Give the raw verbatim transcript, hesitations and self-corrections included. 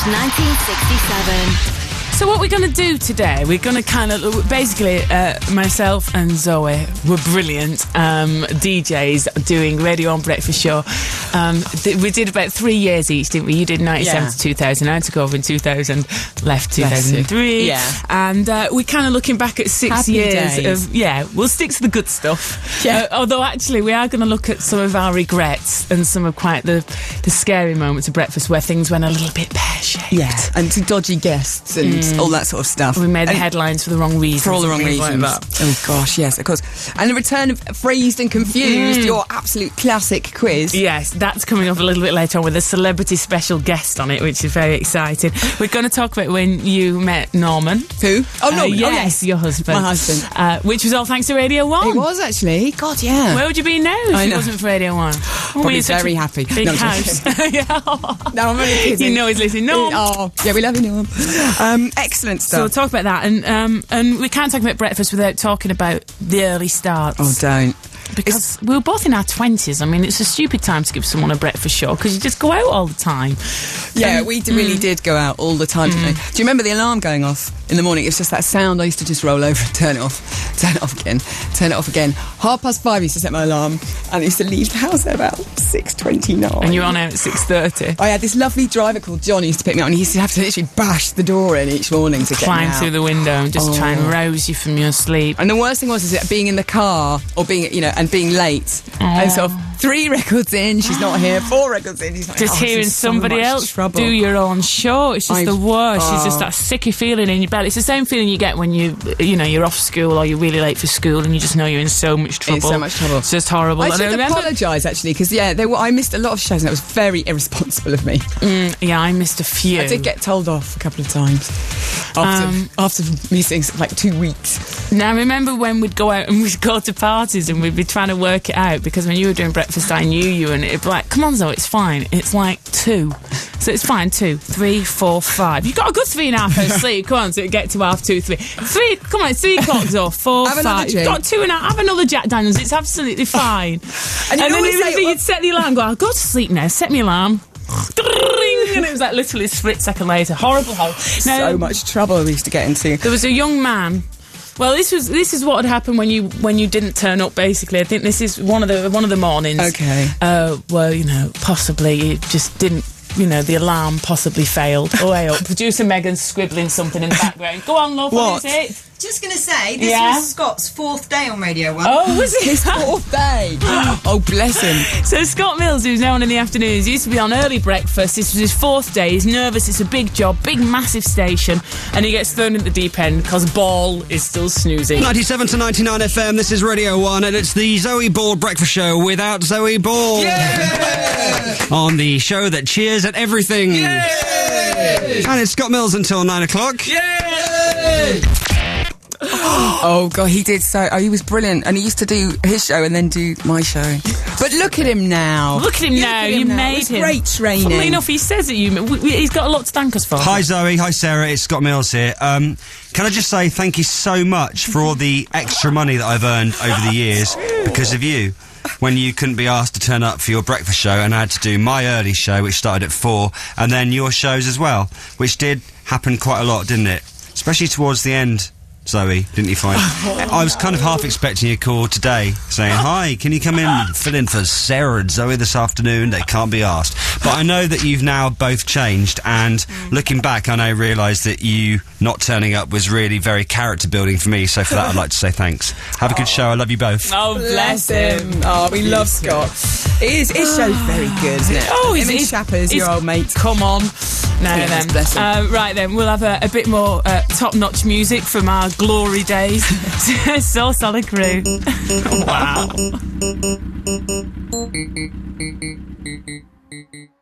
nineteen sixty-seven. So what we're going to do today, we're going to kind of, basically, uh, myself and Zoe were brilliant um, D Js doing Radio one Breakfast Show. Um, th- we did about three years each, didn't we? You did ninety-seven Yeah. to two thousand. I took over in two thousand, left two thousand three. Yeah. And uh, we're kind of looking back at six Happy years days. of, yeah, we'll stick to the good stuff. Yeah. Uh, although, actually, we are going to look at some of our regrets and some of quite the, the scary moments of breakfast where things went a little bit pear-shaped. Yeah, and to dodgy guests and all that sort of stuff. We made the And- headlines for the wrong reasons. For all the wrong and things reasons. like that. Oh gosh, yes, of course. And the return of Phrased and Confused, your absolute classic quiz. Yes, that's coming up a little bit later on with a celebrity special guest on it, which is very exciting. We're going to talk about when you met Norman. Who? Oh no, Uh, oh, yes, yes, your husband. My husband. Uh, which was all thanks to Radio one. It was actually. God, yeah. Where would you be now if I it know. wasn't for Radio one? Probably very happy. Big No, I'm house. yeah. No, I'm only kidding. You know he's listening. No. Oh, yeah, we love you, Norm. Um, excellent So we'll stuff. talk about that, and um, and we can't talk about breakfast without talking about the early starts. Oh, don't. Because we were both in our twenties. I mean, it's a stupid time to give someone a breakfast show because you just go out all the time. Yeah, Um, we d- really did go out all the time, didn't we? Do you remember the alarm going off in the morning? It's just that sound. I used to just roll over and turn it off, turn it off again, turn it off again. Half past five, I used to set my alarm, and I used to leave the house at about six twenty-nine. And you're on out at six thirty. I had this lovely driver called John who used to pick me up, and he used to have to literally bash the door in each morning to get me Climb out. through the window and just Oh. try and rouse you from your sleep. And the worst thing was is it being in the car or being, you know, and being late. And sort of three records in, she's not here. Four records in, she's like, Just oh, this hearing is so somebody much else trouble. do your own show, it's just I- the worst. It's just oh. that sicky feeling in your belly. It's the same feeling you get when you, you know, you're off school or you're really late for school and you just know you're in so much trouble. It's so much trouble. It's just horrible. I And should remember- apologise actually because yeah, they were, I missed a lot of shows and that was very irresponsible of me. Mm, yeah, I missed a few. I did get told off a couple of times after Um, after missing like two weeks. Now, I remember when we'd go out and we'd go to parties and we'd be trying to work it out because when you were doing breakfast, I knew you and it'd be like, come on, Zoe, it's fine. It's like two. So it's fine, two, three, four, five. You've got a good three and a half hours sleep. Come on, so it get to half two, three. Three, come on, it's three o'clock, Zoe. Four, Have another five. drink. You've got two and a half. Have another Jack Daniels. It's absolutely fine. And you'd then always you'd, say, you'd well- set the alarm, go, I'll go to sleep now, set me alarm. And it was like literally a split second later. Horrible, horrible. Now, So much trouble we used to get into. there was a young man. Well, this was this is what had happened when you when you didn't turn up. Basically, I think this is one of the one of the mornings. Okay. Uh, well, you know, possibly it just didn't. You know, the alarm possibly failed. Oh, hey up. Producer Megan's scribbling something in the background. Go on, love. What, What? is it? Just going to say, this Yeah? was Scott's fourth day on Radio one. Oh, was it? His fourth day. Oh, bless him. So Scott Mills, who's now on in the afternoons, used to be on early breakfast. This was his fourth day. He's nervous. It's a big job, big, massive station, and he gets thrown into the deep end because Ball is still snoozing. ninety-seven to ninety-nine F M, this is Radio one, and it's the Zoe Ball Breakfast Show without Zoe Ball. On the show that cheers at everything. And it's Scott Mills until nine o'clock. Oh god, he did so. Oh, he was brilliant, and he used to do his show and then do my show. But look at him now. Look at him Look now. at him You now. made It was him. great training. Funnily enough, he says that you. we- we- He's got a lot to thank us for. Hi Zoe, hi Sarah, it's Scott Mills here. Um, can I just say thank you so much for all the extra money that I've earned over the years because of you. When you couldn't be asked to turn up for your breakfast show and I had to do my early show, which started at four, and then your shows as well, which did happen quite a lot, didn't it? Especially towards the end, Zoe, didn't you find? I was kind of half expecting a call today saying, hi, can you come in and fill in for Sarah and Zoe this afternoon? They can't be asked. But I know that you've now both changed, and looking back, I now realise that you not turning up was really very character building for me, so for that I'd like to say thanks. Have a good show, I love you both. Oh, bless him. Oh, we love Scott. His, his show's very good, isn't it? Oh, Him he's, and he's Shappers, he's- your old mate. Come on. Now Yes, then. bless him. Uh, right then, we'll have a, a bit more uh, top-notch music from our glory days. So Solid Crew. Wow.